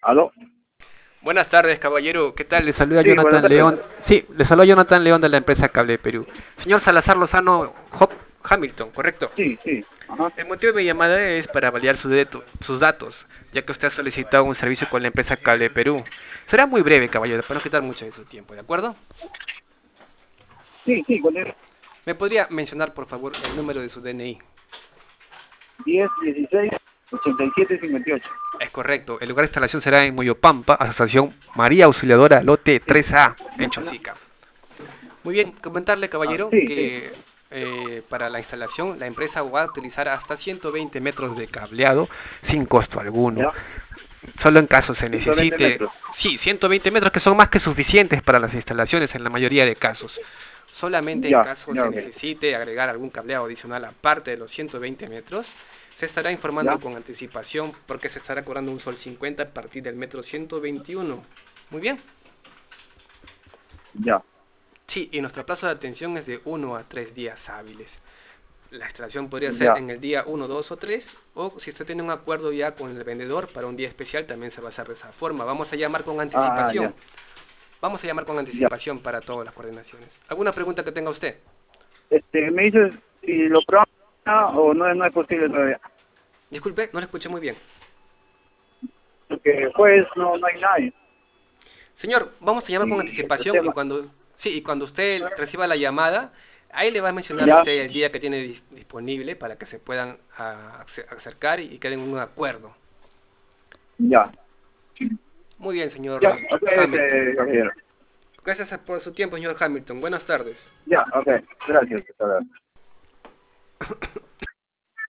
¿Aló? Buenas tardes, caballero. ¿Qué tal? Le saluda Sí, buenas Jonathan tardes. León. Sí, le saluda Jonathan León de la empresa Cable Perú. Señor Salazar Lozano Hamilton, ¿correcto? Sí, sí. Ajá. El motivo de mi llamada es para validar sus datos, ya que usted ha solicitado un servicio con la empresa Cable Perú. Será muy breve, caballero, para no quitar mucho de su tiempo, ¿de acuerdo? Sí, sí, ¿cuál es? ¿Me podría mencionar, por favor, el número de su DNI? 10, 16, 87, 58. Es correcto. El lugar de instalación será en Moyopampa, Asociación María Auxiliadora, lote Sí. 3A, en Chosica. Muy bien, comentarle, caballero, Sí, sí. que para la instalación la empresa va a utilizar hasta 120 metros de cableado sin costo alguno. ¿Ya? Solo en caso se 120 necesite, metros. sí, 120 metros que son más que suficientes para las instalaciones en la mayoría de casos. Solamente en Ya, caso ya, se ok. necesite agregar algún cableado adicional aparte de los 120 metros, se estará informando ¿Ya? con anticipación porque se estará cobrando un sol 50 a partir del metro 121. Muy bien. Ya, Sí, y nuestro plazo de atención es de 1 a 3 días hábiles. La instalación podría ser ya. en el día 1, 2 o 3, o si usted tiene un acuerdo ya con el vendedor para un día especial, también se va a hacer de esa forma. Vamos a llamar con Ya, anticipación. Vamos a llamar con ya. anticipación para todas las coordinaciones. ¿Alguna pregunta que tenga usted? Me dices si lo programa o no, no es posible todavía. Disculpe, no le escuché muy bien. Porque pues no hay nadie. Señor, vamos a llamar con Y el anticipación y tema. cuando, sí, y cuando usted reciba la llamada, ahí le va a mencionar a Ya, usted el día que tiene disponible para que se puedan acercar y queden en un acuerdo. ya. Muy bien, Ya, señor ok, Hamilton. caballero. Gracias por su tiempo, señor Hamilton. Buenas tardes. Ya, ok. Gracias. Hasta luego.